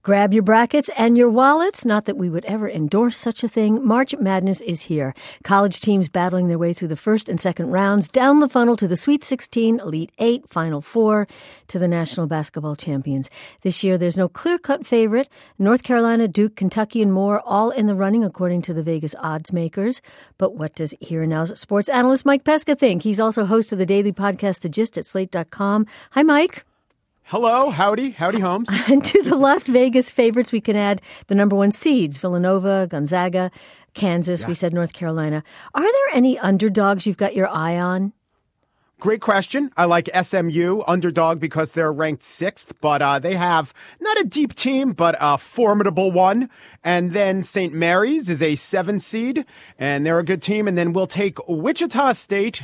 Grab your brackets and your wallets. Not that we would ever endorse such a thing. March Madness is here. College teams battling their way through the first and second rounds, down the funnel to the Sweet 16, Elite 8, Final Four, to the National Basketball Champions. This year, there's no clear-cut favorite. North Carolina, Duke, Kentucky, and more, all in the running according to the Vegas odds makers. But what does Here and Now's sports analyst Mike Pesca think? He's also host of the daily podcast, The Gist, at Slate.com. Hi, Mike. Hello, howdy Holmes. And to the Las Vegas favorites, we can add the number one seeds, Villanova, Gonzaga, Kansas. Yeah. We said North Carolina. Are there any underdogs you've got your eye on? Great question. I like SMU, underdog, because they're ranked 6th, but they have not a deep team, but a formidable one. And then St. Mary's is a 7 seed, and they're a good team. And then we'll take Wichita State,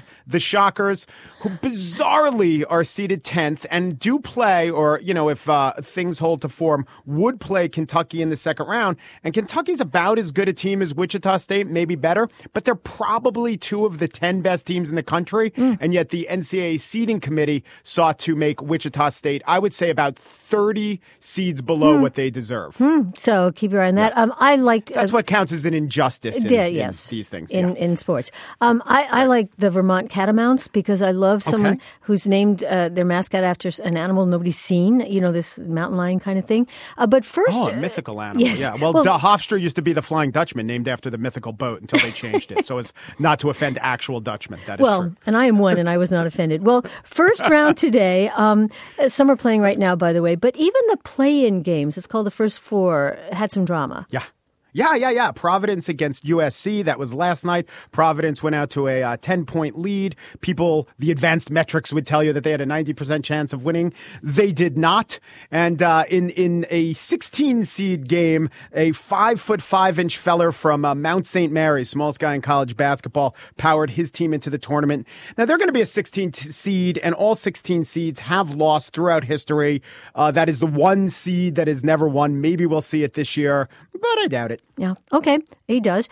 the Shockers, who bizarrely are seeded 10th and do play, or, you know, if things hold to form, would play Kentucky in the second round. And Kentucky's about as good a team as Wichita State, maybe better, but they're probably 2 of the 10 best teams in the country. And yet the NCAA seeding committee sought to make Wichita State, I would say, about 30 seeds below what they deserve. So keep your eye on that. Yeah. I like that's what counts as an injustice in these things. In sports. I like the Vermont Catamounts because I love someone who's named their mascot after an animal nobody's seen, you know, this mountain lion kind of thing. But first... a mythical animal. Yes. Yeah. Well, Hofstra used to be the Flying Dutchman, named after the mythical boat until they changed it. So as not to offend actual Dutchmen. That is true. And I am one, and I was not offended. Well, first round today, some are playing right now, by the way, but even the play-in games, it's called the First Four, had some drama. Yeah. Providence against USC. That was last night. Providence went out to a 10-point lead. The advanced metrics would tell you that they had a 90% chance of winning. They did not. And in a 16-seed game, a 5'5" feller from Mount St. Mary's, smallest guy in college basketball, powered his team into the tournament. Now, they're going to be a 16 seed, and all 16 seeds have lost throughout history. That is the one seed that has never won. Maybe we'll see it this year, but I doubt it. Yeah. Okay. He does.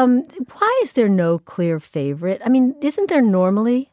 Why is there no clear favorite? I mean, isn't there normally?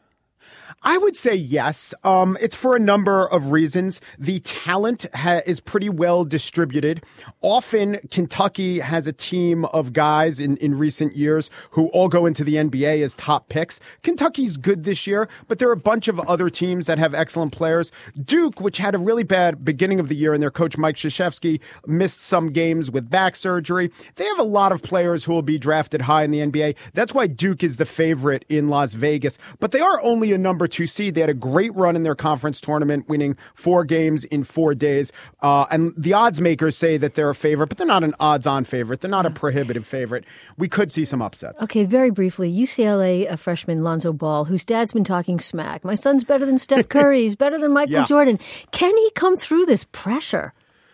I would say yes. It's for a number of reasons. The talent is pretty well distributed. Often, Kentucky has a team of guys in recent years who all go into the NBA as top picks. Kentucky's good this year, but there are a bunch of other teams that have excellent players. Duke, which had a really bad beginning of the year, and their coach Mike Krzyzewski missed some games with back surgery. They have a lot of players who will be drafted high in the NBA. That's why Duke is the favorite in Las Vegas. But they are only a number 2 seed. They had a great run in their conference tournament, winning 4 games in 4 days. And the odds makers say that they're a favorite, but they're not an odds-on favorite. They're not a prohibitive favorite. We could see some upsets. Okay, very briefly, UCLA freshman Lonzo Ball, whose dad's been talking smack. My son's better than Steph Curry. He's better than Michael Jordan. Can he come through this pressure?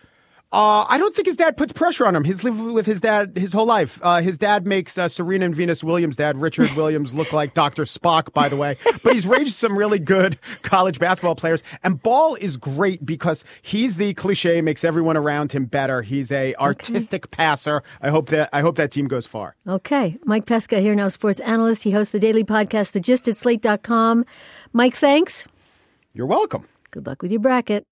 I don't think his dad puts pressure on him. He's lived with his dad his whole life. His dad makes Serena and Venus Williams' dad, Richard Williams, look like Dr. Spock, by the way. But he's raised some really good college basketball players. And Ball is great because he's the cliche, makes everyone around him better. He's a artistic passer. I hope that team goes far. Okay. Mike Pesca here now, sports analyst. He hosts the daily podcast, The Gist, at Slate.com. Mike, thanks. You're welcome. Good luck with your bracket.